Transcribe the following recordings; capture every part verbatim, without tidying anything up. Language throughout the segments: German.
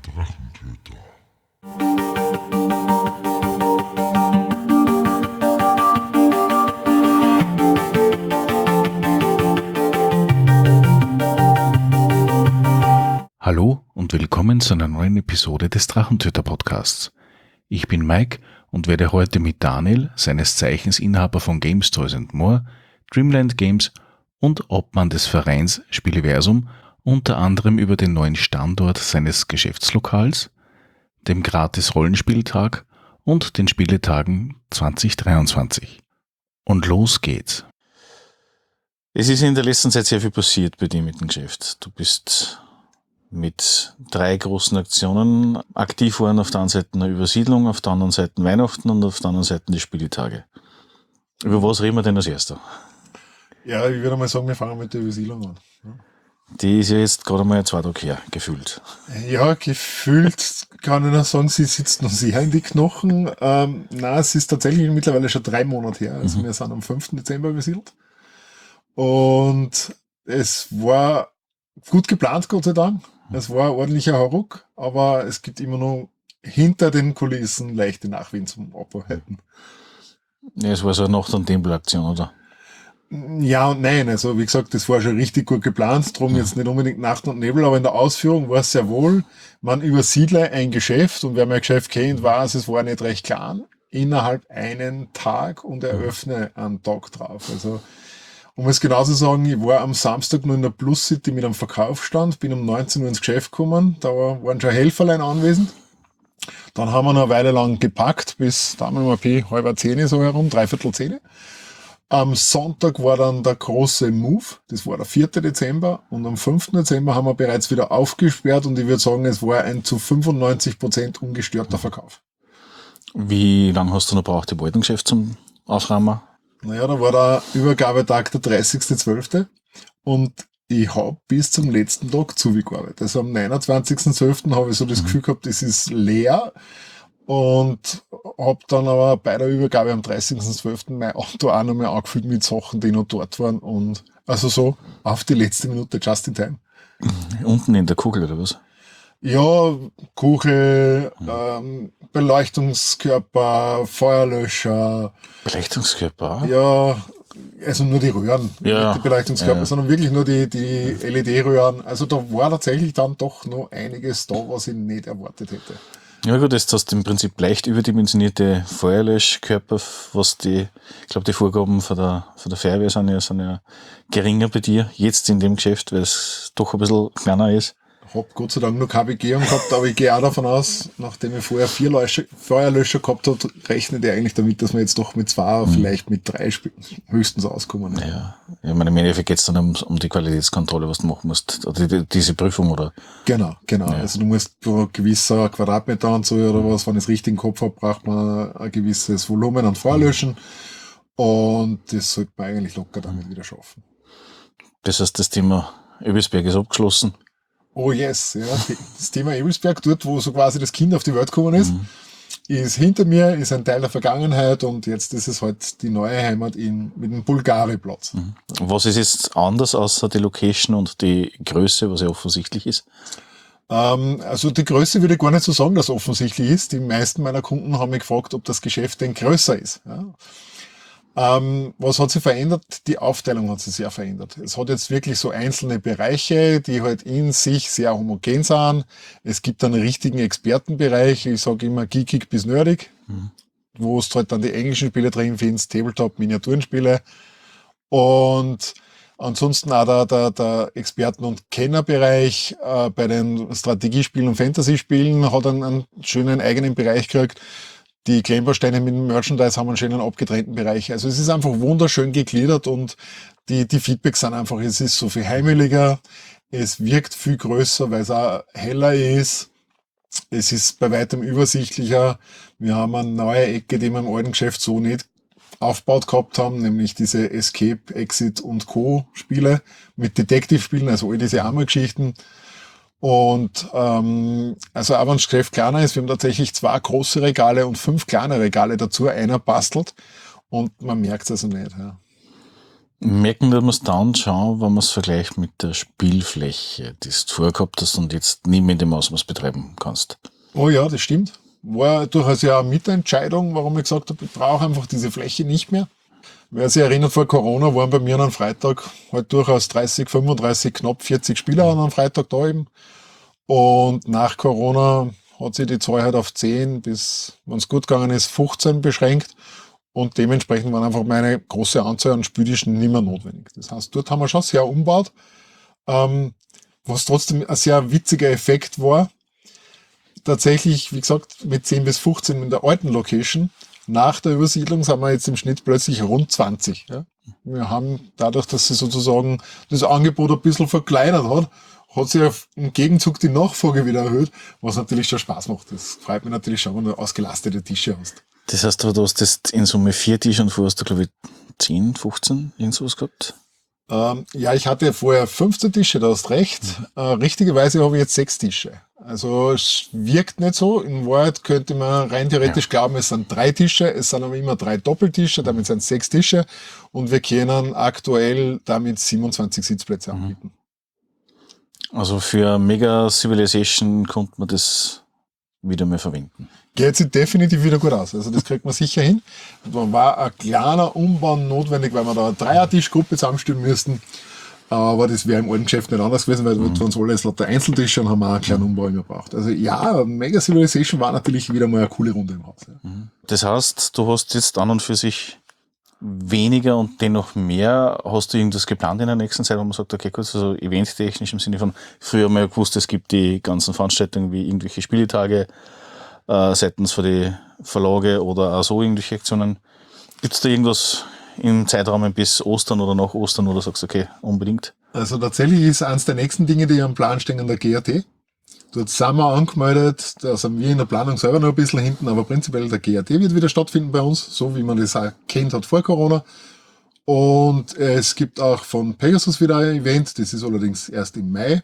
Drachentöter. Hallo und willkommen zu einer neuen Episode des Drachentöter Podcasts. Ich bin Mike und werde heute mit Daniel, seines Zeichens Inhaber von Games Toys and More, Dreamland Games und Obmann des Vereins Spieleversum, unter anderem über den neuen Standort seines Geschäftslokals, dem Gratis-Rollenspieltag und den Spieletagen zwanzig dreiundzwanzig. Und los geht's. Es ist in der letzten Zeit sehr viel passiert bei dir mit dem Geschäft. Du bist mit drei großen Aktionen aktiv worden. Auf der einen Seite eine Übersiedlung, auf der anderen Seite Weihnachten und auf der anderen Seite die Spieltage. Über was reden wir denn als erster? Ja, ich würde mal sagen, wir fangen mit der Übersiedlung an. Die ist ja jetzt gerade mal zwei Tage her, gefühlt. Ja, gefühlt kann ich noch sagen, sie sitzt noch sehr in die Knochen. Ähm, nein, es ist tatsächlich mittlerweile schon drei Monate her. Also mhm. wir sind am fünften Dezember übersiedelt. Und es war gut geplant, Gott sei Dank. Es war ein ordentlicher Hauruck, aber es gibt immer noch hinter den Kulissen leichte Nachwind zum Abarbeiten. Ja, es war so eine Nacht- und Tempelaktion, oder? Ja und nein, also wie gesagt, das war schon richtig gut geplant, drum jetzt nicht unbedingt Nacht und Nebel, aber in der Ausführung war es sehr wohl, man übersiedle ein Geschäft und wer mein Geschäft kennt, weiß, es war nicht recht klein, innerhalb einen Tag und eröffne einen Tag drauf. Also um es genau zu sagen, ich war am Samstag nur in der Plus City mit einem Verkaufsstand, bin um neunzehn Uhr ins Geschäft gekommen, da waren schon Helferlein anwesend. Dann haben wir noch eine Weile lang gepackt, bis da haben wir P halber zehn so herum, dreiviertel zehn. Am Sonntag war dann der große Move, das war der vierte Dezember und am fünften Dezember haben wir bereits wieder aufgesperrt und ich würde sagen, es war ein zu fünfundneunzig Prozent ungestörter Verkauf. Wie lange hast du noch braucht, im alten Geschäft zum Aufräumen? Naja, da war der Übergabetag der dreißigster zwölfter und ich habe bis zum letzten Tag zugearbeitet. Also am neunundzwanzigsten zwölften habe ich so das Gefühl gehabt, es ist leer. Und hab dann aber bei der Übergabe am dreißigsten zwölften mein Auto auch noch mal angefüllt mit Sachen, die noch dort waren. Und also so auf die letzte Minute, just in time. Unten in der Kugel, oder was? Ja, Kugel, ähm, Beleuchtungskörper, Feuerlöscher. Beleuchtungskörper? Ja, also nur die Röhren, ja, nicht die Beleuchtungskörper, ja. sondern wirklich nur die, die L E D-Röhren. Also da war tatsächlich dann doch noch einiges da, was ich nicht erwartet hätte. Ja gut, jetzt hast du im Prinzip leicht überdimensionierte Feuerlöschkörper, was die, ich glaube, die Vorgaben von der, von der Feuerwehr sind ja, sind ja geringer bei dir, jetzt in dem Geschäft, weil es doch ein bisschen kleiner ist. Ich hab Gott sei Dank noch keine Begehung gehabt, aber ich gehe auch davon aus, nachdem ich vorher vier Löscher, Feuerlöscher gehabt habe, rechnet er eigentlich damit, dass wir jetzt doch mit zwei, mhm. vielleicht mit drei höchstens auskommen. Ja, ich meine, im Endeffekt geht es dann um, um die Qualitätskontrolle, was du machen musst, oder die, diese Prüfung, oder? Genau, genau. Ja. Also du musst pro gewisser Quadratmeter und so oder mhm. was, wenn ich es richtig im Kopf habe, braucht man ein gewisses Volumen an Feuerlöschen mhm. und das sollte man eigentlich locker damit wieder schaffen. Das heißt, das Thema Öbisberg ist abgeschlossen. Oh yes, ja. Das Thema Ebelsberg, dort wo so quasi das Kind auf die Welt gekommen ist, mhm. ist hinter mir, ist ein Teil der Vergangenheit und jetzt ist es halt die neue Heimat in, mit dem Bulgari-Platz. Mhm. Was ist jetzt anders außer die Location und die Größe, was ja offensichtlich ist? Ähm, also die Größe würde ich gar nicht so sagen, dass offensichtlich ist. Die meisten meiner Kunden haben mich gefragt, ob das Geschäft denn größer ist. Ja. Ähm, was hat sich verändert? Die Aufteilung hat sich sehr verändert. Es hat jetzt wirklich so einzelne Bereiche, die halt in sich sehr homogen sind. Es gibt einen richtigen Expertenbereich, ich sage immer geekig bis nerdig, mhm. wo du halt dann die englischen Spiele drin findest, Tabletop, Miniaturenspiele. Und ansonsten auch der, der, der Experten- und Kennerbereich äh, bei den Strategiespielen und Fantasy-Spielen hat einen, einen schönen eigenen Bereich gekriegt. Die Klemmbausteine mit dem Merchandise haben einen schönen abgetrennten Bereich. Also es ist einfach wunderschön gegliedert und die, die Feedbacks sind einfach, es ist so viel heimeliger, es wirkt viel größer, weil es auch heller ist. Es ist bei weitem übersichtlicher. Wir haben eine neue Ecke, die wir im alten Geschäft so nicht aufgebaut gehabt haben, nämlich diese Escape, Exit und Co. Spiele mit Detective-Spielen, also all diese Armer-Geschichten. Und ähm, also auch wenn das Geschäft kleiner ist, wir haben tatsächlich zwei große Regale und fünf kleine Regale dazu, einer bastelt und man merkt es also nicht. Ja. Merken wir es dann schon, wenn man es vergleicht mit der Spielfläche, die du vorher gehabt hast und jetzt nicht mehr in dem Ausmaß betreiben kannst. Oh ja, das stimmt. War durchaus ja eine Mitentscheidung, warum ich gesagt habe, ich brauche einfach diese Fläche nicht mehr. Wer sich erinnert, vor Corona waren bei mir an einem Freitag halt durchaus dreißig, fünfunddreißig, knapp vierzig Spieler an einem Freitag da eben. Und nach Corona hat sich die Zahl halt auf zehn bis, wenn es gut gegangen ist, fünfzehn beschränkt. Und dementsprechend war einfach meine große Anzahl an Spieltischen nicht mehr notwendig. Das heißt, dort haben wir schon sehr umgebaut, ähm, was trotzdem ein sehr witziger Effekt war. Tatsächlich, wie gesagt, mit zehn bis fünfzehn in der alten Location. Nach der Übersiedlung sind wir jetzt im Schnitt plötzlich rund zwanzig. Ja. Wir haben dadurch, dass sie sozusagen das Angebot ein bisschen verkleinert hat, hat sich im Gegenzug die Nachfrage wieder erhöht, was natürlich schon Spaß macht. Das freut mich natürlich schon, wenn du ausgelastete Tische hast. Das heißt, du hast jetzt in Summe vier Tische und vorher hast du, glaube ich, zehn, fünfzehn, irgendwas gehabt? Ähm, ja, ich hatte vorher fünfzehn Tische, da hast recht. Mhm. Äh, richtigerweise habe ich jetzt sechs Tische. Also es wirkt nicht so. In Wahrheit könnte man rein theoretisch ja. glauben, es sind drei Tische, es sind aber immer drei Doppeltische, damit sind es sechs Tische und wir können aktuell damit siebenundzwanzig Sitzplätze mhm. anbieten. Also für Mega Civilization konnte man das wieder mal verwenden. Geht sich definitiv wieder gut aus. Also das kriegt man sicher hin. Da war ein kleiner Umbau notwendig, weil wir da eine Dreiertischgruppe zusammenstellen müssten. Aber das wäre im alten Geschäft nicht anders gewesen, weil mhm. wir uns alle jetzt lauter Einzeltische und haben auch einen kleinen Umbau immer gebraucht. Also ja, Mega Civilization war natürlich wieder mal eine coole Runde im Haus. Ja. Das heißt, du hast jetzt an und für sich weniger und dennoch mehr. Hast du irgendwas geplant in der nächsten Zeit, wo man sagt, okay, gut, also eventtechnisch im Sinne von, früher haben wir ja gewusst, es gibt die ganzen Veranstaltungen wie irgendwelche Spieletage äh, seitens von die Verlage oder auch so irgendwelche Aktionen. Gibt es da irgendwas im Zeitraum bis Ostern oder nach Ostern, oder sagst du, okay, unbedingt? Also tatsächlich ist eines der nächsten Dinge, die am Plan stehen, an der G A T. Dort sind wir angemeldet, da sind wir in der Planung selber noch ein bisschen hinten, aber prinzipiell der G A T wird wieder stattfinden bei uns, so wie man das auch kennt hat vor Corona. Und es gibt auch von Pegasus wieder ein Event, das ist allerdings erst im Mai.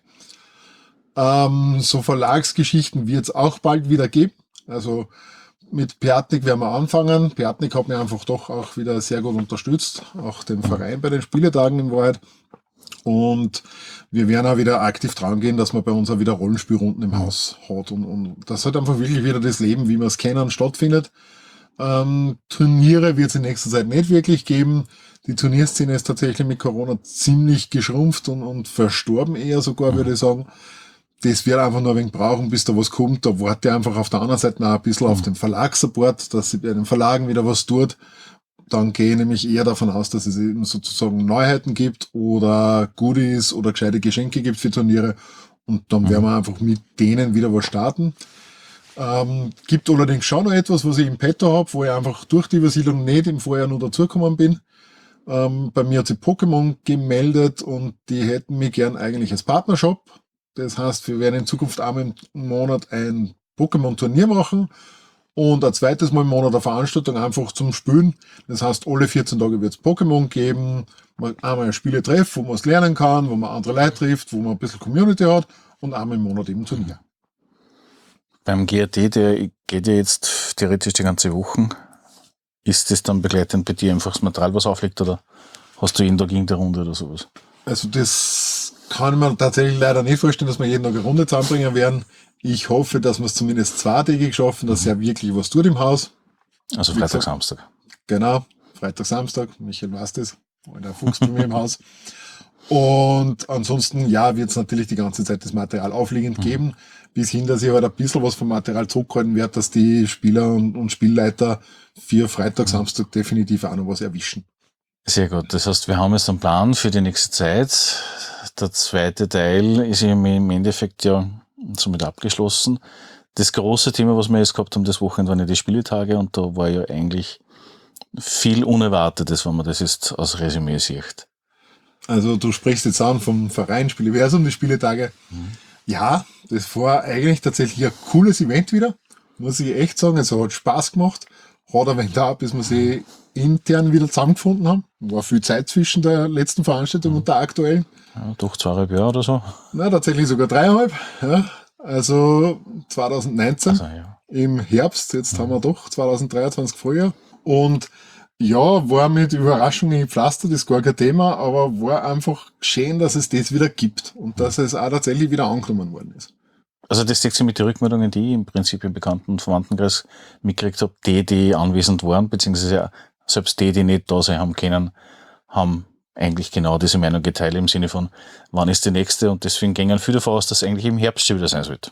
Ähm, so Verlagsgeschichten wird es auch bald wieder geben. Also mit Piatnik werden wir anfangen. Piatnik hat mir einfach doch auch wieder sehr gut unterstützt, auch den Verein bei den Spieletagen in Wahrheit. Und wir werden auch wieder aktiv dran gehen, dass man bei uns auch wieder Rollenspielrunden im Haus hat. Und, und das hat einfach wirklich wieder das Leben, wie wir es kennen, stattfindet. Ähm, Turniere wird es in nächster Zeit nicht wirklich geben. Die Turnierszene ist tatsächlich mit Corona ziemlich geschrumpft und, und verstorben eher sogar, würde ich sagen. Das wird einfach nur ein wenig brauchen, bis da was kommt. Da warte ich einfach auf der anderen Seite noch ein bisschen auf den Verlagssupport, dass sich bei den Verlagen wieder was tut. Dann gehe ich nämlich eher davon aus, dass es eben sozusagen Neuheiten gibt oder Goodies oder gescheite Geschenke gibt für Turniere. Und dann werden wir einfach mit denen wieder was starten. Ähm, gibt allerdings schon noch etwas, was ich im Petto habe, wo ich einfach durch die Übersiedlung nicht im Vorjahr noch dazugekommen bin. Ähm, bei mir hat sich Pokémon gemeldet und die hätten mich gern eigentlich als Partnershop. Das heißt, wir werden in Zukunft einmal im Monat ein Pokémon-Turnier machen und ein zweites Mal im Monat eine Veranstaltung einfach zum Spielen. Das heißt, alle vierzehn Tage wird es Pokémon geben, einmal ein Spieletreff, wo man es lernen kann, wo man andere Leute trifft, wo man ein bisschen Community hat und einmal im Monat eben Turnier. Beim G A T, der geht ja jetzt theoretisch die ganze Woche. Ist das dann begleitend bei dir einfach das Material, was aufliegt, oder hast du jeden Tag irgendeine Runde oder sowas? Also das kann man tatsächlich leider nicht vorstellen, dass wir jeden Tag eine Runde zusammenbringen werden. Ich hoffe, dass wir es zumindest zweitägig schaffen, dass er wirklich was tut im Haus. Also Wie Freitag, gesagt, Samstag. Genau, Freitag, Samstag. Michael weiß das. Der Fuchs bei mir im Haus. Und ansonsten, ja, wird es natürlich die ganze Zeit das Material aufliegend mhm. geben, bis hin, dass ich halt ein bisschen was vom Material zurückhalten werde, dass die Spieler und, und Spielleiter für Freitag, mhm. Samstag definitiv auch noch was erwischen. Sehr gut. Das heißt, wir haben jetzt einen Plan für die nächste Zeit. Der zweite Teil ist im Endeffekt ja somit abgeschlossen. Das große Thema, was wir jetzt gehabt haben, das Wochenende, waren ja die Spieletage, und da war ja eigentlich viel Unerwartetes, wenn man das jetzt als Resümee sieht. Also du sprichst jetzt an vom Verein Spieleversum, die Spieletage. Mhm. Ja, das war eigentlich tatsächlich ein cooles Event wieder, muss ich echt sagen. Es hat Spaß gemacht. Hat ein wenig da, bis wir sie intern wieder zusammengefunden haben. War viel Zeit zwischen der letzten Veranstaltung mhm. und der aktuellen. Ja, doch zweieinhalb Jahre oder so. Na, tatsächlich sogar dreieinhalb. Ja. Also zwanzig neunzehn also, ja. Im Herbst, jetzt mhm. haben wir doch zwanzig dreiundzwanzig Frühjahr. Und Ja, war mit Überraschungen gepflastert, ist gar kein Thema, aber war einfach schön, dass es das wieder gibt und dass es auch tatsächlich wieder angenommen worden ist. Also das deckt sich mit den Rückmeldungen, die ich im Prinzip im Bekannten- und Verwandtenkreis mitgekriegt habe, die, die anwesend waren, beziehungsweise selbst die, die nicht da sein haben können, haben eigentlich genau diese Meinung geteilt im Sinne von, wann ist die nächste, und deswegen gingen viele davon aus, dass es eigentlich im Herbst schon wieder sein sollte.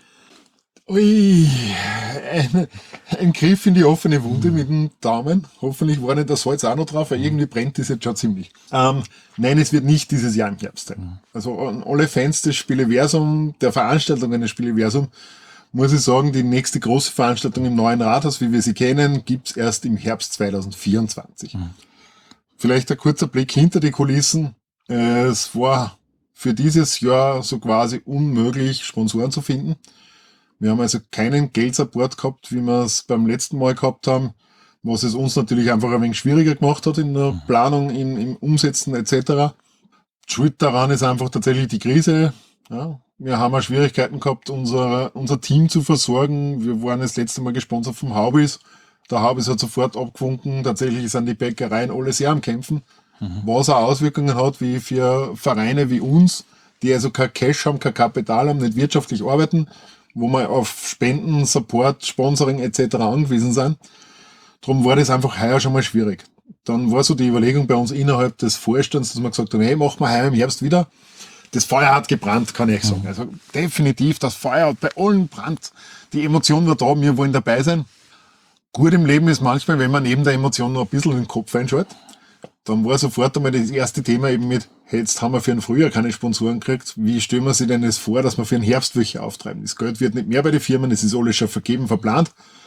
Ui, ein, ein Griff in die offene Wunde mit dem Daumen. Hoffentlich war nicht das Salz auch noch drauf, weil irgendwie brennt das jetzt schon ziemlich. Ähm, nein, es wird nicht dieses Jahr im Herbst sein. Also an alle Fans des Spieleversum, der Veranstaltungen des Spieleversum, muss ich sagen, die nächste große Veranstaltung im neuen Rathaus, wie wir sie kennen, gibt's erst im Herbst zwanzig vierundzwanzig. Mhm. Vielleicht ein kurzer Blick hinter die Kulissen. Es war für dieses Jahr so quasi unmöglich, Sponsoren zu finden. Wir haben also keinen Geldsupport gehabt, wie wir es beim letzten Mal gehabt haben, was es uns natürlich einfach ein wenig schwieriger gemacht hat in der Planung, im, im Umsetzen et cetera. Schuld daran ist einfach tatsächlich die Krise. Ja, wir haben auch Schwierigkeiten gehabt, unser, unser Team zu versorgen. Wir waren das letzte Mal gesponsert vom Haubis. Der Haubis hat sofort abgewunken. Tatsächlich sind die Bäckereien alle sehr am Kämpfen, mhm. was auch Auswirkungen hat, wie für Vereine wie uns, die also kein Cash haben, kein Kapital haben, nicht wirtschaftlich arbeiten, wo wir auf Spenden, Support, Sponsoring et cetera angewiesen sind. Darum war das einfach heuer schon mal schwierig. Dann war so die Überlegung bei uns innerhalb des Vorstands, dass wir gesagt haben, hey, machen wir heuer im Herbst wieder. Das Feuer hat gebrannt, kann ich sagen. Also definitiv, das Feuer hat bei allen gebrannt. Die Emotion war da, wir wollen dabei sein. Gut im Leben ist manchmal, wenn man neben der Emotion noch ein bisschen den Kopf einschaltet. Dann war sofort einmal das erste Thema eben mit, hey, jetzt haben wir für ein Frühjahr keine Sponsoren gekriegt. Wie stellen wir sich denn das vor, dass wir für einen Herbst welche auftreiben? Das Geld wird nicht mehr bei den Firmen, es ist alles schon vergeben, verplant.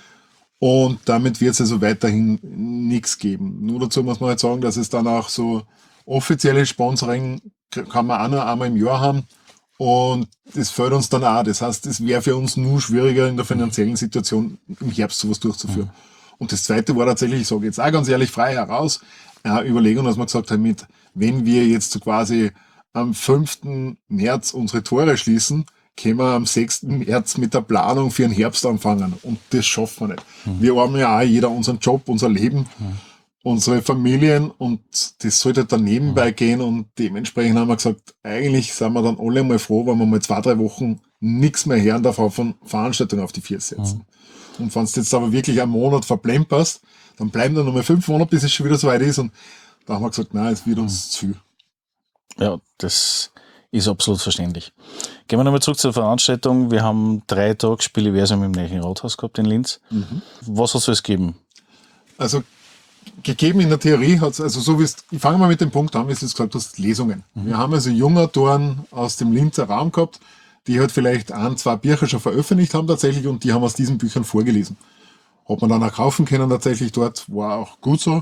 Und damit wird es also weiterhin nichts geben. Nur dazu muss man halt sagen, dass es dann auch so offizielle Sponsoring kann man auch nur einmal im Jahr haben. Und das fällt uns dann auch. Das heißt, es wäre für uns nur schwieriger in der finanziellen Situation im Herbst sowas durchzuführen. Mhm. Und das Zweite war tatsächlich, ich sage jetzt auch ganz ehrlich, frei heraus, eine Überlegung, dass wir gesagt haben, mit, wenn wir jetzt so quasi am fünften März unsere Tore schließen, können wir am sechsten März mit der Planung für den Herbst anfangen. Und das schaffen wir nicht. Mhm. Wir haben ja auch jeder unseren Job, unser Leben, mhm. unsere Familien, und das sollte dann nebenbei mhm. gehen, und dementsprechend haben wir gesagt, eigentlich sind wir dann alle mal froh, wenn wir mal zwei, drei Wochen nichts mehr hören davon von Veranstaltungen auf die vier setzen. Mhm. Und wenn du jetzt aber wirklich einen Monat verplemperst, dann bleiben dann nochmal fünf Monate, bis es schon wieder so weit ist, und da haben wir gesagt, nein, es wird uns zu viel. Ja, das ist absolut verständlich. Gehen wir nochmal zurück zur Veranstaltung. Wir haben drei Tage Spieleversum im neuen Rathaus gehabt in Linz. Mhm. Was hat es alles gegeben? Also gegeben in der Theorie hat es, also so wie es, ich fange mal mit dem Punkt an, wie du es gesagt hast, Lesungen. Mhm. Wir haben also Jungautoren aus dem Linzer Raum gehabt, die halt vielleicht ein, zwei Bücher schon veröffentlicht haben tatsächlich, und die haben aus diesen Büchern vorgelesen. Hat man dann auch kaufen können tatsächlich dort, war auch gut so.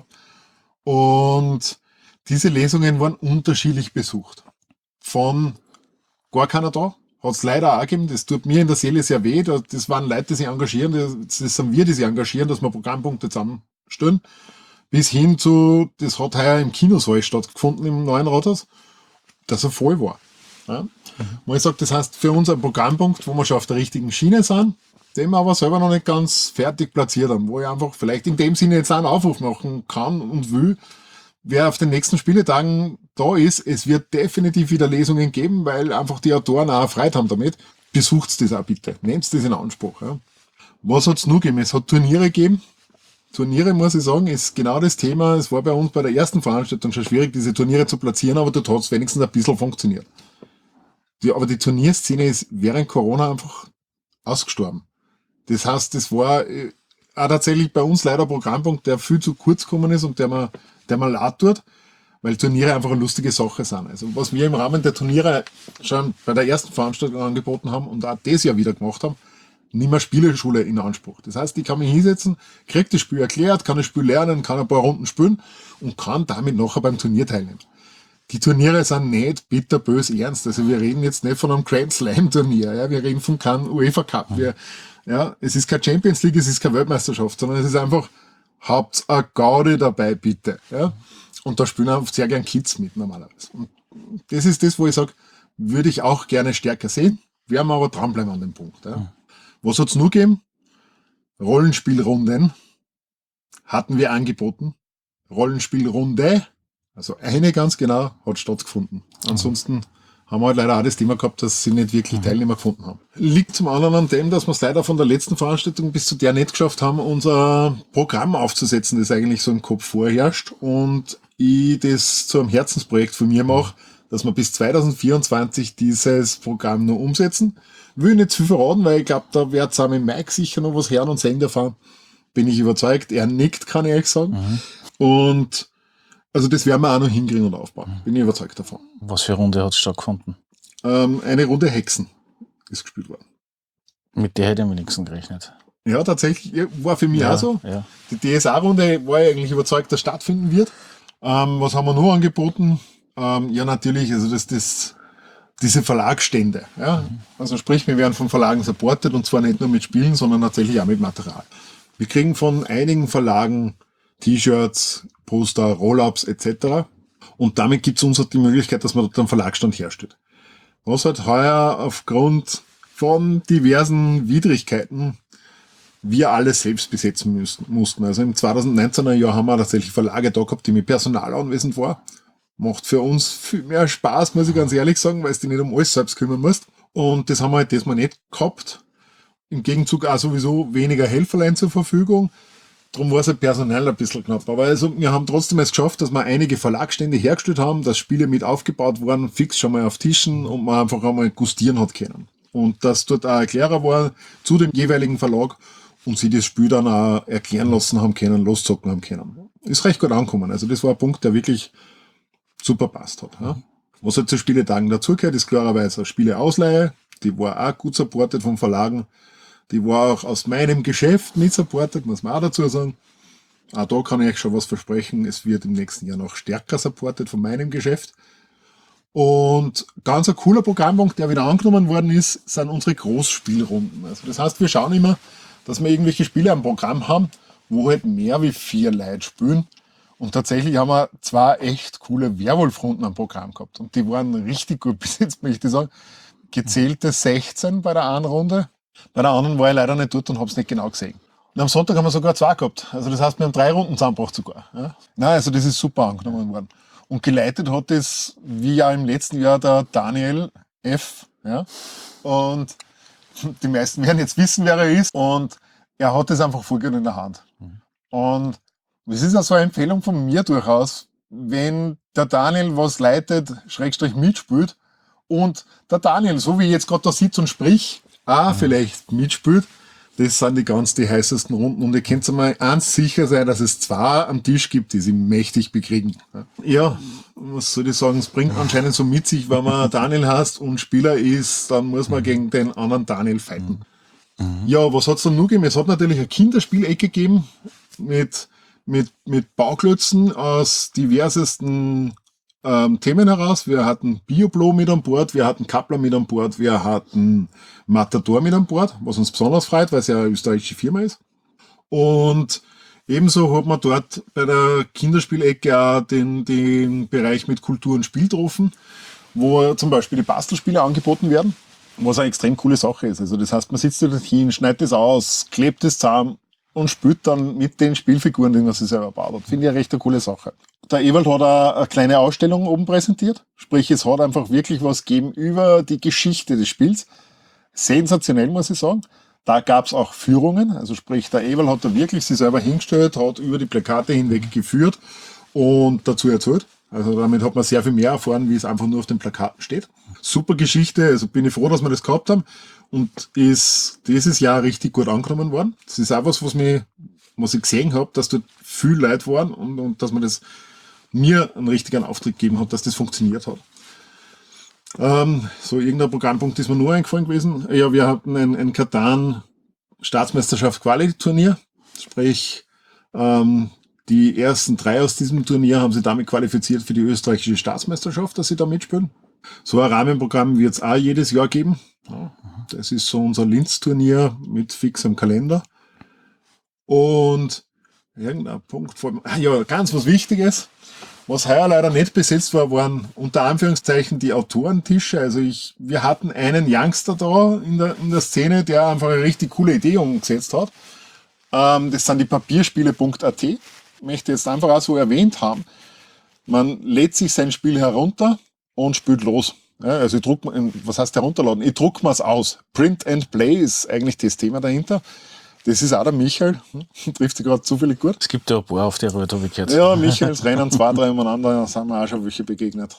Und diese Lesungen waren unterschiedlich besucht. Von gar keiner da, hat es leider auch gegeben, das tut mir in der Seele sehr weh, das waren Leute, die sich engagieren, das sind wir, die sich engagieren, dass wir Programmpunkte zusammenstellen, bis hin zu, das hat heuer im Kinosaal stattgefunden im neuen Rathaus, dass er voll war. Ja? Mhm. Man sagt, das heißt für uns ein Programmpunkt, wo wir schon auf der richtigen Schiene sind, den wir aber selber noch nicht ganz fertig platziert haben, wo ich einfach vielleicht in dem Sinne jetzt einen Aufruf machen kann und will, wer auf den nächsten Spieletagen da ist, es wird definitiv wieder Lesungen geben, weil einfach die Autoren auch Freude haben damit. Besucht's das auch bitte. Nehmt das in Anspruch. Ja. Was hat's nur gegeben? Es hat Turniere gegeben. Turniere, muss ich sagen, ist genau das Thema. Es war bei uns bei der ersten Veranstaltung schon schwierig, diese Turniere zu platzieren, aber dort hat's wenigstens ein bisschen funktioniert. Die, aber die Turnierszene ist während Corona einfach ausgestorben. Das heißt, das war äh, auch tatsächlich bei uns leider ein Programmpunkt, der viel zu kurz gekommen ist und der mir, der mir leid tut, weil Turniere einfach eine lustige Sache sind. Also was wir im Rahmen der Turniere schon bei der ersten Veranstaltung angeboten haben und auch das Jahr wieder gemacht haben, nimm eine Spieleschule in Anspruch. Das heißt, ich kann mich hinsetzen, krieg das Spiel erklärt, kann das Spiel lernen, kann ein paar Runden spielen und kann damit nachher beim Turnier teilnehmen. Die Turniere sind nicht bitterbös ernst. Also wir reden jetzt nicht von einem Grand Slam Turnier, ja, wir reden von keinem UEFA Cup. Wir, ja, es ist keine Champions League, es ist keine Weltmeisterschaft, sondern es ist einfach, habt eine Gaudi dabei, bitte. Ja? Und da spielen auch sehr gern Kids mit normalerweise. Und das ist das, wo ich sage, würde ich auch gerne stärker sehen, werden wir aber dranbleiben an dem Punkt. Ja? Was hat's nur gegeben? Rollenspielrunden hatten wir angeboten. Rollenspielrunde, also eine ganz genau, hat stattgefunden. Ansonsten haben wir halt leider auch das Thema gehabt, dass sie nicht wirklich Teilnehmer gefunden haben. Liegt zum anderen an dem, dass wir es leider von der letzten Veranstaltung bis zu der nicht geschafft haben, unser Programm aufzusetzen, das eigentlich so im Kopf vorherrscht und ich das zu einem Herzensprojekt von mir mache, dass wir bis zwanzig vierundzwanzig dieses Programm noch umsetzen. Will nicht zu viel verraten, weil ich glaube, da wird auch mit Mike sicher noch was hören und sehen davon. Bin ich überzeugt. Er nickt, kann ich ehrlich sagen. Mhm. Und also das werden wir auch noch hinkriegen und aufbauen. Bin ich überzeugt davon. Was für eine Runde hat es stattgefunden? Ähm, eine Runde Hexen ist gespielt worden. Mit der hätte ich am wenigsten gerechnet. Ja, tatsächlich, war für mich ja, auch so. Ja. Die D S A-Runde war ich eigentlich überzeugt, dass stattfinden wird. Ähm, was haben wir noch angeboten? Ähm, ja, natürlich, also das, das, diese Verlagsstände. Ja? Mhm. Also sprich, wir werden von Verlagen supported und zwar nicht nur mit Spielen, sondern tatsächlich auch mit Material. Wir kriegen von einigen Verlagen T-Shirts, Poster, Roll-Ups et cetera. Und damit gibt es uns halt die Möglichkeit, dass man dort einen Verlagsstand herstellt. Was halt heuer aufgrund von diversen Widrigkeiten wir alles selbst besetzen müssen, mussten. Also im zweitausendneunzehner Jahr haben wir tatsächlich Verlage da gehabt, die mit Personal anwesend waren. Macht für uns viel mehr Spaß, muss ich ganz ehrlich sagen, weil du dich nicht um alles selbst kümmern musst. Und das haben wir halt diesmal nicht gehabt. Im Gegenzug auch sowieso weniger Helferlein zur Verfügung. Darum war es halt personell ein bisschen knapp. Aber also wir haben trotzdem es geschafft, dass wir einige Verlagsstände hergestellt haben, dass Spiele mit aufgebaut wurden, fix schon mal auf Tischen und man einfach einmal gustieren hat können. Und dass dort auch Erklärer war zu dem jeweiligen Verlag und sie das Spiel dann auch erklären lassen haben können, loszocken haben können. Ist recht gut angekommen. Also das war ein Punkt, der wirklich super passt hat. Ja. Was halt zu Spieletagen dazugehört, ist klarerweise eine Spieleausleihe. Die war auch gut supportet vom Verlagen. Die war auch aus meinem Geschäft mit supportet, muss man auch dazu sagen. Auch da kann ich euch schon was versprechen. Es wird im nächsten Jahr noch stärker supportet von meinem Geschäft. Und ganz ein cooler Programmpunkt, der wieder angenommen worden ist, sind unsere Großspielrunden. Also das heißt, wir schauen immer, dass wir irgendwelche Spiele am Programm haben, wo halt mehr wie vier Leute spielen. Und tatsächlich haben wir zwei echt coole Werwolf-Runden am Programm gehabt. Und die waren richtig gut bis jetzt, möchte ich sagen. Gezählte sechzehn bei der einen Runde. Bei der anderen war ich leider nicht dort und habe es nicht genau gesehen. Und am Sonntag haben wir sogar zwei gehabt. Also das heißt, wir haben drei Runden zusammengebracht sogar. Ja. Nein, also das ist super angenommen worden. Und geleitet hat das, wie ja im letzten Jahr, der Daniel F. Ja. Und die meisten werden jetzt wissen, wer er ist. Und er hat das einfach voll gut in der Hand. Und es ist auch so eine Empfehlung von mir durchaus, wenn der Daniel was leitet, Schrägstrich mitspielt und der Daniel, so wie ich jetzt gerade da sitzt und sprich, auch mhm. vielleicht mitspielt, das sind die ganz die heißesten Runden. Und ihr könnt einmal eins sicher sein, dass es zwei am Tisch gibt, die sie mächtig bekriegen. Ja, was soll ich sagen, es bringt anscheinend so mit sich, wenn man Daniel heißt und Spieler ist, dann muss man gegen den anderen Daniel fighten. Mhm. Ja, was hat's dann noch gegeben? Es hat natürlich eine Kinderspielecke gegeben mit, mit, mit Bauklötzen aus diversesten ähm, Themen heraus. Wir hatten Bioblo mit an Bord, wir hatten Kappler mit an Bord, wir hatten Matador mit an Bord, was uns besonders freut, weil es ja eine österreichische Firma ist. Und ebenso hat man dort bei der Kinderspielecke auch den, den Bereich mit Kultur und Spiel getroffen, wo zum Beispiel die Bastelspiele angeboten werden, was eine extrem coole Sache ist. Also das heißt, man sitzt dort hin, schneidet das aus, klebt es zusammen und spielt dann mit den Spielfiguren, die man sich selber baut hat. Finde ich eine recht eine coole Sache. Der Ewald hat auch eine kleine Ausstellung oben präsentiert. Sprich, es hat einfach wirklich was gegeben über die Geschichte des Spiels. Sensationell, muss ich sagen. Da gab es auch Führungen. Also sprich, der Ewald hat da wirklich sich selber hingestellt, hat über die Plakate hinweg geführt und dazu erzählt. Also damit hat man sehr viel mehr erfahren, wie es einfach nur auf den Plakaten steht. Super Geschichte, also bin ich froh, dass wir das gehabt haben. Und ist dieses Jahr richtig gut angenommen worden. Das ist auch was, was, mich, was ich gesehen habe, dass dort viel Leute waren und, und dass man das mir einen richtigen Auftritt gegeben hat, dass das funktioniert hat. Ähm, so irgendein Programmpunkt ist mir nur eingefallen gewesen. Ja, wir hatten ein, ein Katan-Staatsmeisterschaft-Quali-Turnier. Sprich, ähm, die ersten drei aus diesem Turnier haben sich damit qualifiziert für die österreichische Staatsmeisterschaft, dass sie da mitspielen. So ein Rahmenprogramm wird es auch jedes Jahr geben. Ja, das ist so unser Linz-Turnier mit fixem Kalender. Und irgendein Punkt vor, ah ja, ganz was Wichtiges. Was heuer leider nicht besetzt war, waren unter Anführungszeichen die Autorentische. Also ich, wir hatten einen Youngster da in der, in der Szene, der einfach eine richtig coole Idee umgesetzt hat. Ähm, das sind die Papierspiele Punkt a t. möchte jetzt einfach auch so erwähnt haben, man lädt sich sein Spiel herunter und spielt los. Ja, also ich druck, was heißt herunterladen? Ich druck mir es aus. Print and Play ist eigentlich das Thema dahinter. Das ist auch der Michael, hm, trifft sich gerade zufällig gut. Es gibt ja ein paar auf der Route, habe ich gehört. Ja, Michaels rennen zwei, drei umeinander, da sind wir auch schon welche begegnet.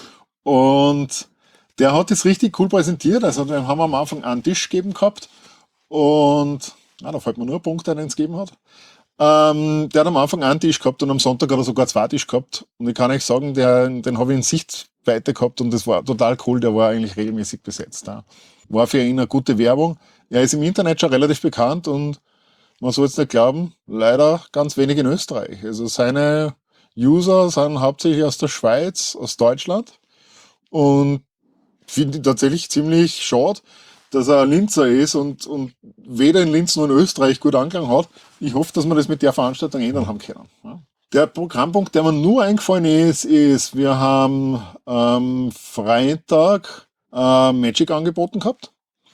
Und der hat das richtig cool präsentiert. Also den haben wir am Anfang einen Tisch gegeben gehabt. Und na, da fällt mir nur ein Punkt ein, den es gegeben hat. Ähm, der hat am Anfang einen Tisch gehabt und am Sonntag hat er sogar zwei Tisch gehabt. Und ich kann euch sagen, der, den habe ich in Sichtweite gehabt und das war total cool. Der war eigentlich regelmäßig besetzt. Ja. War für ihn eine gute Werbung. Er ist im Internet schon relativ bekannt und man soll jetzt nicht glauben, leider ganz wenig in Österreich. Also seine User sind hauptsächlich aus der Schweiz, aus Deutschland. Und finde ich tatsächlich ziemlich schade, dass er ein Linzer ist und, und weder in Linz noch in Österreich gut Anklang hat. Ich hoffe, dass wir das mit der Veranstaltung ändern haben können. Ja. Der Programmpunkt, der mir nur eingefallen ist, ist, wir haben am Freitag äh, Magic angeboten gehabt.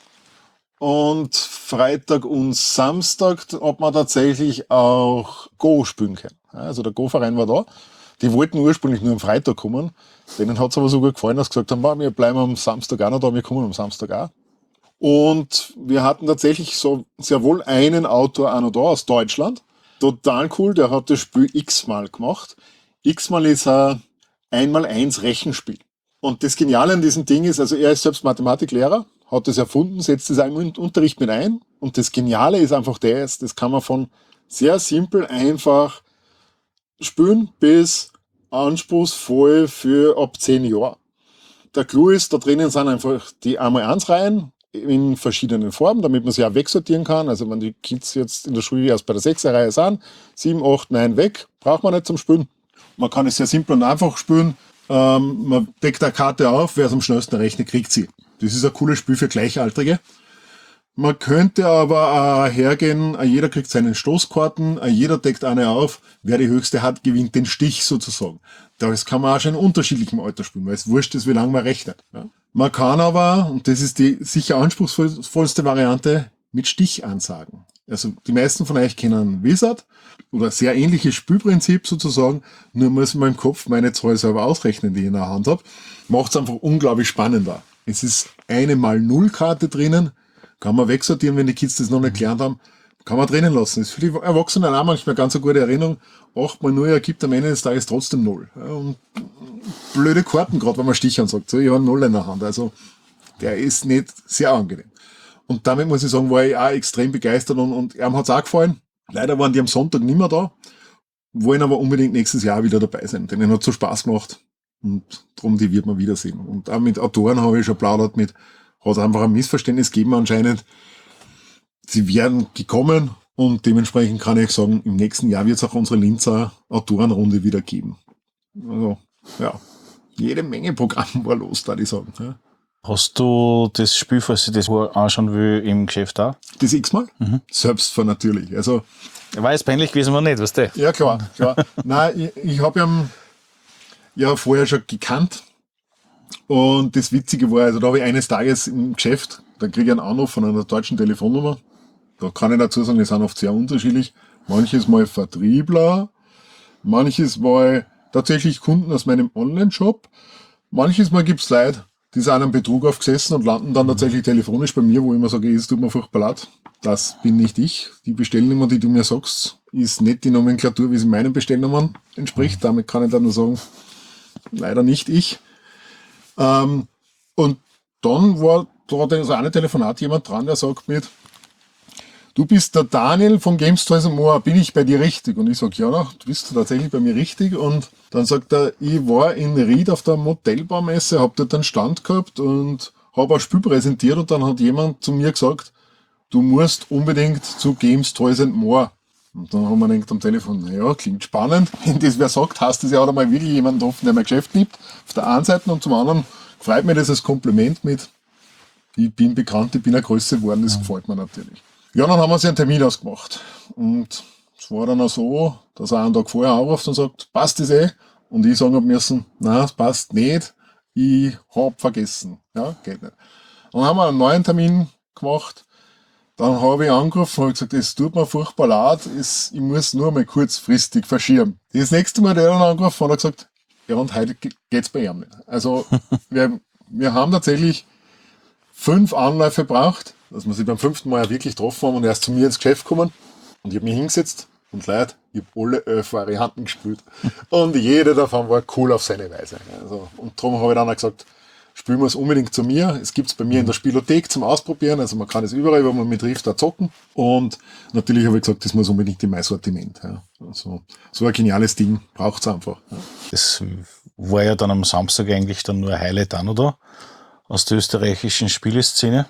Und Freitag und Samstag hat man tatsächlich auch Go spielen können. Also der Go-Verein war da. Die wollten ursprünglich nur am Freitag kommen. Denen hat es aber so gut gefallen, dass sie gesagt haben, wir bleiben am Samstag auch noch da, wir kommen am Samstag auch. Und wir hatten tatsächlich so sehr wohl einen Autor auch noch da aus Deutschland. Total cool, der hat das Spiel x-mal gemacht. X-mal ist ein Einmal-Eins Rechenspiel. Und das Geniale an diesem Ding ist, also er ist selbst Mathematiklehrer, hat das erfunden, setzt das im Unterricht mit ein. Und das Geniale ist einfach das, das kann man von sehr simpel einfach spielen bis anspruchsvoll für ab zehn Jahre. Der Clou ist, da drinnen sind einfach die einmal eins Reihen in verschiedenen Formen, damit man sie auch wegsortieren kann. Also wenn die Kids jetzt in der Schule erst bei der sechser Reihe sind, sieben, acht, neun weg, braucht man nicht zum Spielen. Man kann es sehr simpel und einfach spielen. Ähm, man deckt eine Karte auf, wer es am schnellsten rechnet, kriegt sie. Das ist ein cooles Spiel für Gleichaltrige. Man könnte aber auch hergehen, jeder kriegt seinen Stoßkarten, jeder deckt eine auf, wer die höchste hat, gewinnt den Stich sozusagen. Das kann man auch schon in unterschiedlichem Alter spielen, weil es wurscht ist, wie lange man rechnet. Ja. Man kann aber, und das ist die sicher anspruchsvollste Variante, mit Stichansagen. Also die meisten von euch kennen Wizard oder sehr ähnliches Spielprinzip sozusagen, nur muss man im Kopf meine Zahl selber ausrechnen, die ich in der Hand habe. Macht es einfach unglaublich spannender. Es ist eine mal Null Karte drinnen, kann man wegsortieren, wenn die Kids das noch nicht gelernt haben, kann man drinnen lassen. Das ist für die Erwachsenen auch manchmal ganz eine gute Erinnerung. acht mal null ergibt am Ende des Tages trotzdem null. Ja, und blöde Karten, gerade wenn man Stichern sagt. So, ich habe null in der Hand. Also, der ist nicht sehr angenehm. Und damit muss ich sagen, war ich auch extrem begeistert und, und ihm hat es auch gefallen. Leider waren die am Sonntag nicht mehr da, wollen aber unbedingt nächstes Jahr wieder dabei sein. Denen hat so Spaß gemacht und darum, die wird man wiedersehen. Und auch mit Autoren habe ich schon plaudert, mit hat einfach ein Missverständnis gegeben anscheinend. Sie werden gekommen und dementsprechend kann ich sagen, im nächsten Jahr wird es auch unsere Linzer Autorenrunde wieder geben. Also, ja, jede Menge Programm war los, da ich sagen. Ja. Hast du das Spiel, falls ich das anschauen will, im Geschäft auch? Das x-mal? Mhm. Selbst für natürlich. Also, war jetzt peinlich gewesen, war nicht, weißt du? Ja, klar. klar. Nein, ich, ich habe ihn ja vorher schon gekannt. Und das Witzige war, also da habe ich eines Tages im Geschäft, da kriege ich einen Anruf von einer deutschen Telefonnummer. Da kann ich dazu sagen, die sind oft sehr unterschiedlich. Manches Mal Vertriebler, manches Mal tatsächlich Kunden aus meinem Online-Shop. Manches Mal gibt's Leute, die sind einem Betrug aufgesessen und landen dann tatsächlich telefonisch bei mir, wo ich immer sage, es tut mir furchtbar leid. Das bin nicht ich. Die Bestellnummer, die du mir sagst, ist nicht die Nomenklatur, wie sie meinen Bestellnummern entspricht. Damit kann ich dann nur sagen, leider nicht ich. Ähm, und dann war da so eine Telefonat jemand dran, der sagt mit, du bist der Daniel von Games Toys and More, bin ich bei dir richtig? Und ich sag, ja, du bist tatsächlich bei mir richtig. Und dann sagt er, ich war in Ried auf der Modellbaumesse, hab dort einen Stand gehabt und habe ein Spiel präsentiert und dann hat jemand zu mir gesagt, du musst unbedingt zu Games Toys and More. Und dann haben wir gedacht am Telefon, naja, klingt spannend. Wenn das wer sagt, heißt das ja, hat einmal wirklich jemanden getroffen, der mein Geschäft liebt. Auf der einen Seite und zum anderen freut mich das als Kompliment mit, ich bin bekannt, ich bin eine Größe geworden, das ja. Gefällt mir natürlich. Ja, dann haben wir uns einen Termin ausgemacht. Und es war dann auch so, dass er einen Tag vorher anruft und sagt, passt das eh? Und ich sagen hab müssen, nein, es passt nicht, ich hab vergessen. Ja, geht nicht. Und dann haben wir einen neuen Termin gemacht. Dann habe ich angerufen und gesagt, es tut mir furchtbar leid, es, ich muss nur mal kurzfristig verschieben. Das nächste Mal, der dann angerufen hat, hat er gesagt, ja, und heute geht's bei ihm nicht. Also, wir, wir haben tatsächlich fünf Anläufe gebraucht, dass wir sie beim fünften Mal ja wirklich getroffen haben und er ist zu mir ins Geschäft gekommen und ich habe mich hingesetzt und Leute, ich habe alle elf Varianten gespielt und jede davon war cool auf seine Weise. Also, und darum habe ich dann auch gesagt, spielen wir es unbedingt zu mir. Es gibt es bei mir in der Spielothek zum Ausprobieren, also man kann es überall, wo man mit trifft, da zocken. Und natürlich habe ich gesagt, das muss unbedingt in mein Sortiment. Ja. Also, so ein geniales Ding braucht es einfach. Ja. Das war ja dann am Samstag eigentlich dann nur ein Highlight an, oder? Aus der österreichischen Spieleszene.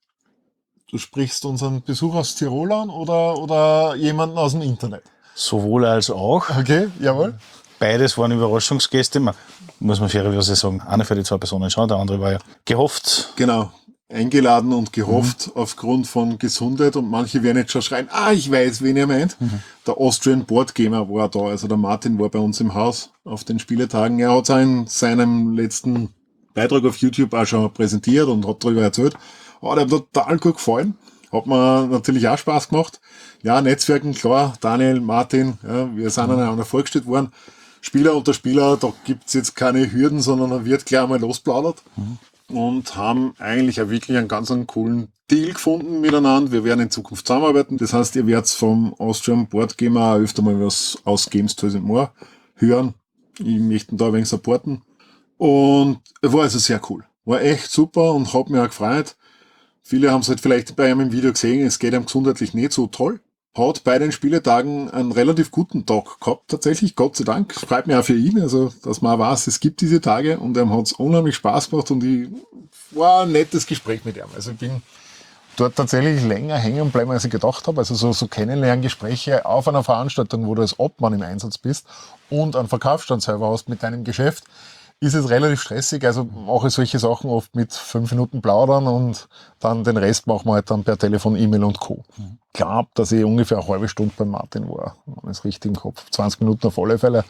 Du sprichst unseren Besuch aus Tirol an oder, oder jemanden aus dem Internet? Sowohl als auch. Okay, jawohl. Beides waren Überraschungsgäste. Man, muss man fairerweise sagen, eine für die zwei Personen schon, der andere war ja gehofft. Genau, eingeladen und gehofft mhm. aufgrund von Gesundheit und manche werden jetzt schon schreien, ah, ich weiß, wen ihr meint. Mhm. Der Austrian Board Gamer war da, also der Martin war bei uns im Haus auf den Spieletagen. Er hat in seinem letzten Beitrag auf YouTube auch schon präsentiert und hat darüber erzählt. Oh, der hat mir total gut gefallen. Hat mir natürlich auch Spaß gemacht. Ja, Netzwerken, klar, Daniel, Martin, ja, wir sind mhm. aneinander vorgestellt worden. Spieler unter Spieler, da gibt's jetzt keine Hürden, sondern da wird gleich einmal losplaudert. Mhm. Und haben eigentlich auch wirklich einen ganz einen coolen Deal gefunden miteinander. Wir werden in Zukunft zusammenarbeiten. Das heißt, ihr werdet vom Austrian Board Gamer öfter mal was aus Games Toys and More hören. Ich möchte ihn da ein wenig supporten. Und er war also sehr cool. War echt super und hat mich auch gefreut. Viele haben es halt vielleicht bei ihm im Video gesehen, es geht ihm gesundheitlich nicht so toll. Hat bei den Spieletagen einen relativ guten Tag gehabt, tatsächlich, Gott sei Dank. Freut mich auch für ihn, also dass man auch weiß, es gibt diese Tage und ihm hat es unheimlich Spaß gemacht und ich war ein nettes Gespräch mit ihm. Also ich bin dort tatsächlich länger hängen bleiben, als ich gedacht habe. Also so, so Kennenlerngespräche auf einer Veranstaltung, wo du als Obmann im Einsatz bist und einen Verkaufsstand selber hast mit deinem Geschäft, ist es relativ stressig, also mache ich solche Sachen oft mit fünf Minuten plaudern und dann den Rest machen wir halt dann per Telefon, E-Mail und Co. Mhm. Ich glaube, dass ich ungefähr eine halbe Stunde beim Martin war, wenn ich es richtig im Kopf, zwanzig Minuten auf alle Fälle.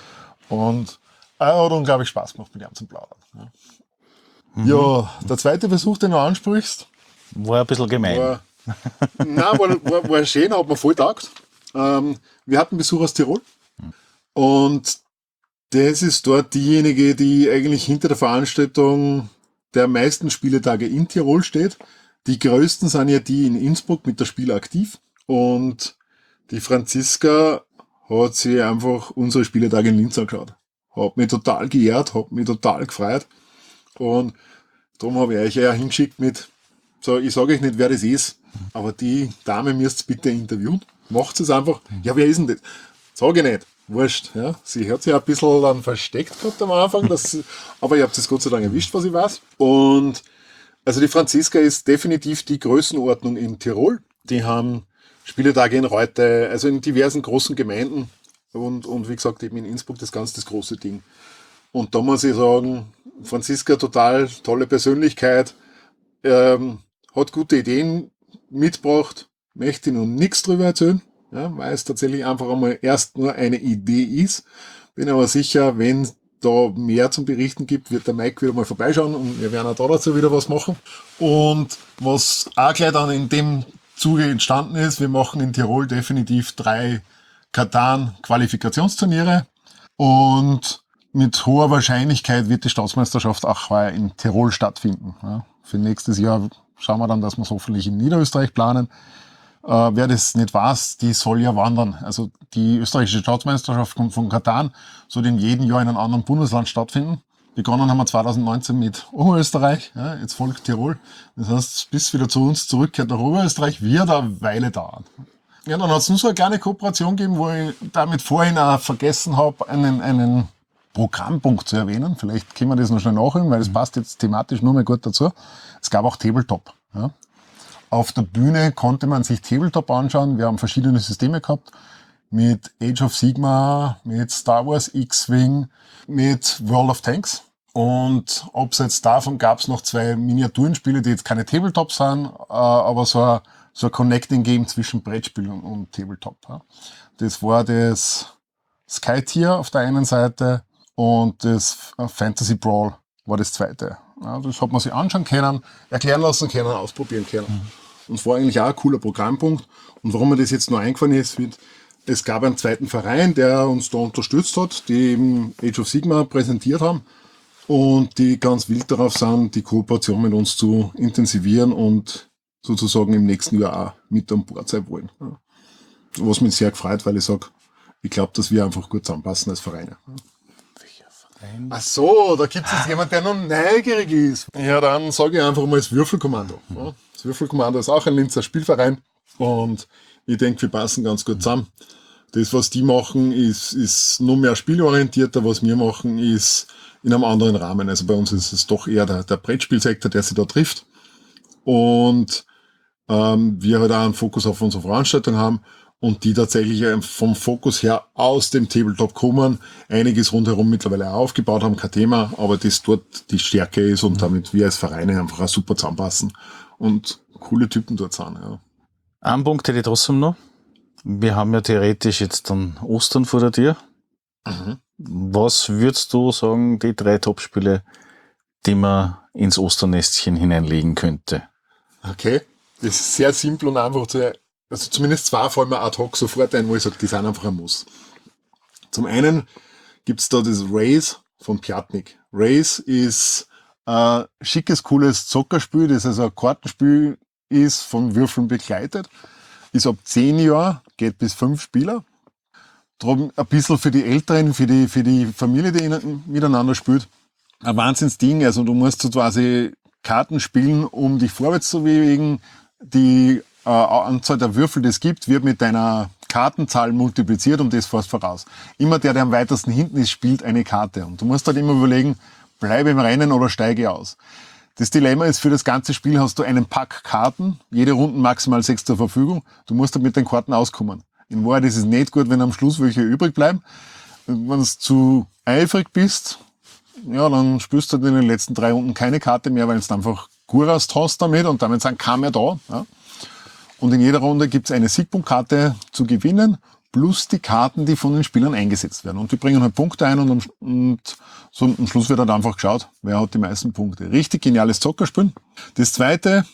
Und er hat unglaublich Spaß gemacht, mit ihm zu plaudern. Ja, mhm. ja, der zweite Versuch, den du ansprichst, war ein bisschen gemein. War, nein, war, war, war schön, hat mir voll getaugt. Ähm, wir hatten Besuch aus Tirol mhm. und das ist dort diejenige, die eigentlich hinter der Veranstaltung der meisten Spieletage in Tirol steht. Die größten sind ja die in Innsbruck mit der Spiel aktiv. Und die Franziska hat sich einfach unsere Spieletage in Linz angeschaut. Hat mich total geehrt, hat mich total gefreut. Und darum habe ich euch ja hingeschickt mit, so, ich sage euch nicht, wer das ist, aber die Dame müsst ihr bitte interviewen. Macht es einfach. Ja, wer ist denn das? Sag ich nicht. Wurscht, ja. Sie hat sich ein bisschen dann versteckt gehabt am Anfang, dass, aber ihr habt es Gott sei Dank erwischt, was ich weiß. Und also die Franziska ist definitiv die Größenordnung in Tirol. Die haben Spieletage in Reute, also in diversen großen Gemeinden und, und wie gesagt eben in Innsbruck das ganz das große Ding. Und da muss ich sagen, Franziska total tolle Persönlichkeit, ähm, hat gute Ideen mitgebracht, möchte nun nichts drüber erzählen. Ja, weil es tatsächlich einfach einmal erst nur eine Idee ist. Bin aber sicher, wenn da mehr zum Berichten gibt, wird der Mike wieder mal vorbeischauen und wir werden auch da dazu wieder was machen. Und was auch gleich dann in dem Zuge entstanden ist, wir machen in Tirol definitiv drei Katan-Qualifikationsturniere und mit hoher Wahrscheinlichkeit wird die Staatsmeisterschaft auch heuer in Tirol stattfinden. Ja, für nächstes Jahr schauen wir dann, dass wir es hoffentlich in Niederösterreich planen. Uh, wer das nicht weiß, die soll ja wandern. Also die österreichische Staatsmeisterschaft von Katan soll in jedem Jahr in einem anderen Bundesland stattfinden. Begonnen haben wir zwanzig neunzehn mit Oberösterreich, ja, jetzt folgt Tirol. Das heißt, bis wieder zu uns zurückkehrt nach Oberösterreich, wird eine Weile dauern. Ja, dann hat es nur so eine kleine Kooperation gegeben, wo ich damit vorhin auch vergessen habe, einen, einen Programmpunkt zu erwähnen. Vielleicht können wir das noch schnell nachholen, weil das passt jetzt thematisch nur mal gut dazu. Es gab auch Tabletop. Ja. Auf der Bühne konnte man sich Tabletop anschauen. Wir haben verschiedene Systeme gehabt. Mit Age of Sigmar, mit Star Wars X-Wing, mit World of Tanks. Und abseits davon gab es noch zwei Miniaturenspiele, die jetzt keine Tabletop sind, aber so ein, so ein Connecting-Game zwischen Brettspiel und, und Tabletop. Das war das Skytier auf der einen Seite und das Fantasy Brawl war das zweite. Ja, das hat man sich anschauen können, erklären lassen können, ausprobieren können. Und es war eigentlich auch ein cooler Programmpunkt. Und warum mir das jetzt nur eingefallen ist, wird, es gab einen zweiten Verein, der uns da unterstützt hat, die eben Age of Sigmar präsentiert haben und die ganz wild darauf sind, die Kooperation mit uns zu intensivieren und sozusagen im nächsten Jahr auch mit an Bord sein wollen. Ja. Was mich sehr gefreut, weil ich sage, ich glaube, dass wir einfach gut zusammenpassen als Vereine. Welcher Verein? Ach so, da gibt es jetzt jemand, der noch neugierig ist. Ja, dann sage ich einfach mal das Würfelkommando. Ja. Das Würfelkommando ist auch ein Linzer Spielverein und ich denke, wir passen ganz gut zusammen. Das, was die machen, ist, ist noch mehr spielorientierter. Was wir machen, ist in einem anderen Rahmen. Also bei uns ist es doch eher der, der Brettspielsektor, der sich da trifft. Und ähm, wir halt auch einen Fokus auf unsere Veranstaltung haben und die tatsächlich vom Fokus her aus dem Tabletop kommen, einiges rundherum mittlerweile auch aufgebaut haben, kein Thema, aber das dort die Stärke ist und damit wir als Vereine einfach auch super zusammenpassen und coole Typen dort sind. Ja. Ein Punkt hätte ich trotzdem noch. Wir haben ja theoretisch jetzt dann Ostern vor der Tür. Mhm. Was würdest du sagen, die drei Topspiele, die man ins Osternestchen hineinlegen könnte? Okay, das ist sehr simpel und einfach zu, also zumindest zwei fallen mir ad hoc sofort ein, wo ich sage, die sind einfach ein Muss. Zum einen gibt's da das Race von Piatnik. Race ist ein schickes, cooles Zockerspiel, das also ein Kartenspiel ist, von Würfeln begleitet, ist ab zehn Jahren, geht bis fünf Spieler. Drum ein bisschen für die Älteren, für die, für die Familie, die miteinander spielt. Ein Wahnsinnsding, also du musst so quasi Karten spielen, um dich vorwärts zu bewegen. Die äh, Anzahl der Würfel, die es gibt, wird mit deiner Kartenzahl multipliziert und das fährst voraus. Immer der, der am weitesten hinten ist, spielt eine Karte. Und du musst halt immer überlegen, bleibe im Rennen oder steige aus. Das Dilemma ist, für das ganze Spiel hast du einen Pack Karten, jede Runde maximal sechs zur Verfügung. Du musst halt mit den Karten auskommen. In Wahrheit ist es nicht gut, wenn am Schluss welche übrig bleiben. Wenn du zu eifrig bist, ja, dann spielst du halt in den letzten drei Runden keine Karte mehr, weil du einfach Gurast hast damit und damit sind keine mehr da. Ja. Und in jeder Runde gibt es eine Siegpunktkarte zu gewinnen, plus die Karten, die von den Spielern eingesetzt werden. Und die bringen halt Punkte ein und, am, und so am Schluss wird halt einfach geschaut, wer hat die meisten Punkte. Richtig geniales Zockerspiel. Das zweite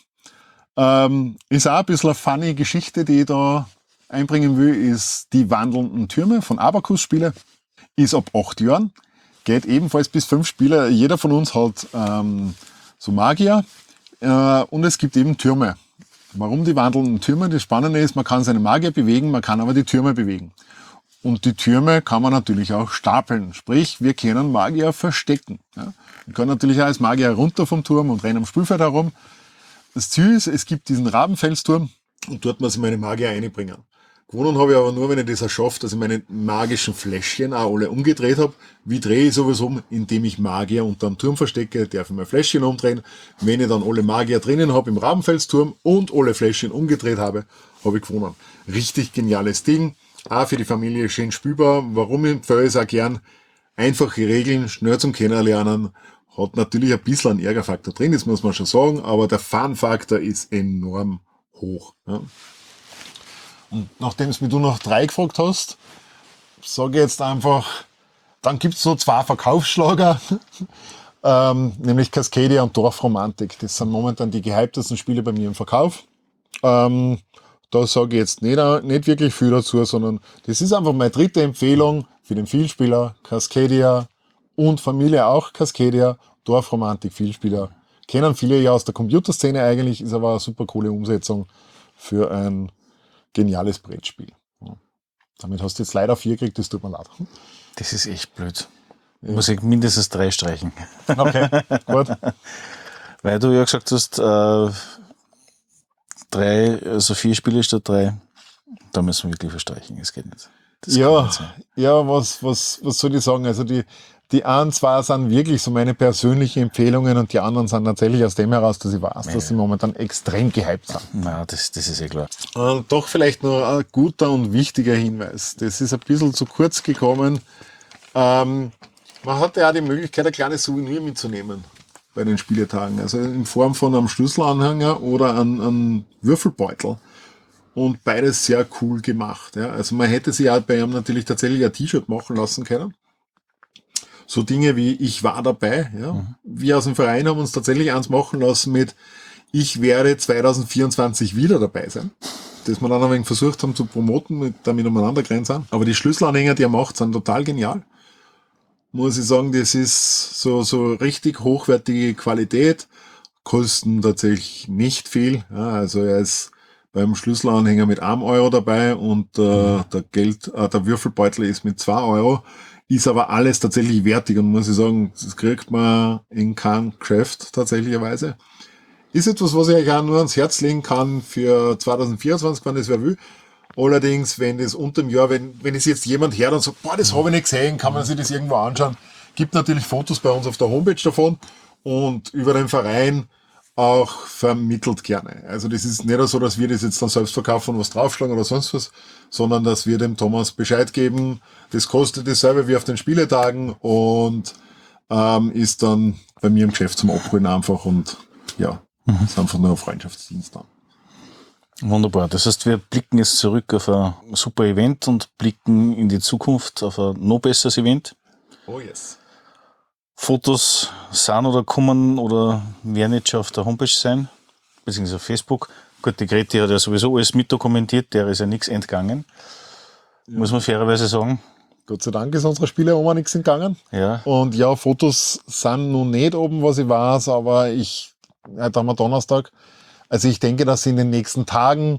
ähm, ist auch ein bisschen eine funny Geschichte, die ich da einbringen will, ist die wandelnden Türme von Abacus-Spiele. Ist ab acht Jahren, geht ebenfalls bis fünf Spieler. Jeder von uns hat ähm, so Magier äh, und es gibt eben Türme. Warum die wandelnden Türme? Das Spannende ist, man kann seine Magier bewegen, man kann aber die Türme bewegen. Und die Türme kann man natürlich auch stapeln. Sprich, wir können Magier verstecken. Ja? Man kann natürlich auch als Magier runter vom Turm und rennen am Spielfeld herum. Das Ziel ist, es gibt diesen Rabenfelsturm und dort muss ich meine Magier einbringen. Gewonnen habe ich aber nur, wenn ich das auch schaffe, dass ich meine magischen Fläschchen auch alle umgedreht habe. Wie drehe ich sowas um? Indem ich Magier unterm Turm verstecke, darf ich mein Fläschchen umdrehen. Wenn ich dann alle Magier drinnen habe im Rabenfelsturm und alle Fläschchen umgedreht habe, habe ich gewonnen. Richtig geniales Ding. Auch für die Familie schön spielbar. Warum empfehle ich es auch gern? Einfache Regeln, schnell zum Kennenlernen. Hat natürlich ein bisschen einen Ärgerfaktor drin, das muss man schon sagen, aber der Fun-Faktor ist enorm hoch. Ja. Und nachdem es mir du noch drei gefragt hast, sage ich jetzt einfach, dann gibt es so zwei Verkaufsschlager, ähm, nämlich Cascadia und Dorfromantik. Das sind momentan die gehyptesten Spiele bei mir im Verkauf. Ähm, da sage ich jetzt nicht, nicht wirklich viel dazu, sondern das ist einfach meine dritte Empfehlung für den Vielspieler, Cascadia und Familie auch Cascadia, Dorfromantik, Vielspieler. Kennen viele ja aus der Computerszene eigentlich, ist aber eine super coole Umsetzung für ein geniales Brettspiel. Ja. Damit hast du jetzt leider vier gekriegt, das tut mir leid. Das ist echt blöd. Ja. Muss ich mindestens drei streichen. Okay, gut. Weil du ja gesagt hast, äh, drei, also vier Spiele statt drei, da müssen wir wirklich verstreichen, das geht nicht. Das ja, nicht ja, was, was, was soll ich sagen? Also die, die einen zwei sind wirklich so meine persönlichen Empfehlungen und die anderen sind tatsächlich aus dem heraus, dass ich weiß, ja, dass sie momentan extrem gehypt sind. Na, das, das ist eh klar. Und doch vielleicht noch ein guter und wichtiger Hinweis. Das ist ein bisschen zu kurz gekommen. Ähm, man hatte ja die Möglichkeit, ein kleines Souvenir mitzunehmen bei den Spieletagen. Also in Form von einem Schlüsselanhänger oder einem, einem Würfelbeutel. Und beides sehr cool gemacht. Ja. Also man hätte sich ja bei ihm natürlich tatsächlich ein T-Shirt machen lassen können. So Dinge wie ich war dabei. Ja. Mhm. Wir aus dem Verein haben uns tatsächlich eins machen lassen mit Ich werde zwanzig vierundzwanzig wieder dabei sein. Das wir dann ein wenig versucht haben zu promoten, mit, damit umeinander gerannt sind. Aber die Schlüsselanhänger, die er macht, sind total genial. Muss ich sagen, das ist so, so richtig hochwertige Qualität. Kosten tatsächlich nicht viel. Ja, also er ist beim Schlüsselanhänger mit einem Euro dabei und äh, der Geld, äh, der Würfelbeutel ist mit zwei Euro. Ist aber alles tatsächlich wertig und muss ich sagen, das kriegt man in keinem Craft tatsächlicherweise. Ist etwas, was ich euch auch nur ans Herz legen kann für zwanzig vierundzwanzig, wenn das wer will. Allerdings, wenn das unter dem Jahr, wenn, wenn es jetzt jemand hört und sagt, boah, das habe ich nicht gesehen, kann man sich das irgendwo anschauen. Gibt natürlich Fotos bei uns auf der Homepage davon und über den Verein auch vermittelt gerne. Also das ist nicht so, dass wir das jetzt dann selbst verkaufen und was draufschlagen oder sonst was, sondern dass wir dem Thomas Bescheid geben. Das kostet dasselbe wie auf den Spieletagen und ähm, ist dann bei mir im Geschäft zum Abholen einfach und ja, mhm. ist einfach nur ein Freundschaftsdienst dann. Wunderbar. Das heißt, wir blicken jetzt zurück auf ein super Event und blicken in die Zukunft auf ein noch besseres Event. Oh yes. Fotos sind oder kommen oder werden jetzt schon auf der Homepage sein, beziehungsweise auf Facebook. Gut, die Greti hat ja sowieso alles mitdokumentiert, der ist ja nichts entgangen, ja. Muss man fairerweise sagen. Gott sei Dank ist unserer Spieleroma nichts entgangen. Ja. Und ja, Fotos sind noch nicht oben, was ich weiß, aber ich, heute haben wir Donnerstag, also ich denke, dass sie in den nächsten Tagen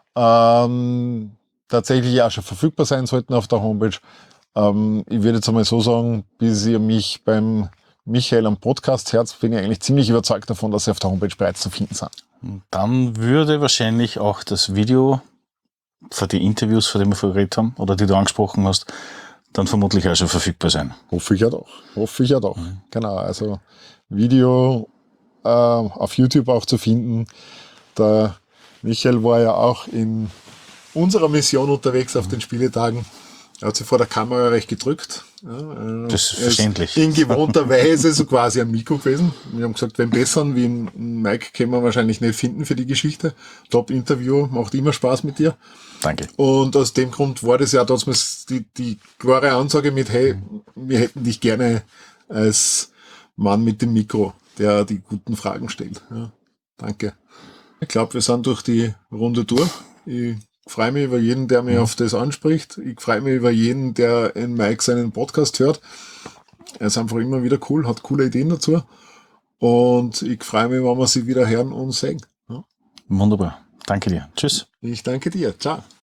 ähm, tatsächlich auch schon verfügbar sein sollten auf der Homepage. Ähm, ich würde jetzt einmal so sagen, bis ihr mich beim Michael am Podcast hört, bin ich eigentlich ziemlich überzeugt davon, dass sie auf der Homepage bereits zu finden sind. Dann würde wahrscheinlich auch das Video für die Interviews, von denen wir vorher geredet haben, oder die du angesprochen hast, dann vermutlich auch schon verfügbar sein. Hoffe ich ja doch. Hoffe ich ja doch. Mhm. Genau, also Video äh, auf YouTube auch zu finden. Der Michael war ja auch in unserer Mission unterwegs auf den Spieletagen. Er hat sich vor der Kamera recht gedrückt. Ja, das ist verständlich. In gewohnter Weise so quasi ein Mikro gewesen. Wir haben gesagt, wenn besseren wie ein Mike können wir wahrscheinlich nicht finden für die Geschichte. Top-Interview, macht immer Spaß mit dir. Danke. Und aus dem Grund war das ja damals die, die klare Ansage mit, hey, wir hätten dich gerne als Mann mit dem Mikro, der die guten Fragen stellt. Ja, danke. Ich glaube, wir sind durch die Runde durch. Ich freue mich über jeden, der mich auf das anspricht. Ich freue mich über jeden, der in Mike seinen Podcast hört. Er ist einfach immer wieder cool, hat coole Ideen dazu. Und ich freue mich, wenn wir sie wieder hören und sehen. Ja. Wunderbar. Danke dir. Tschüss. Ich danke dir. Ciao.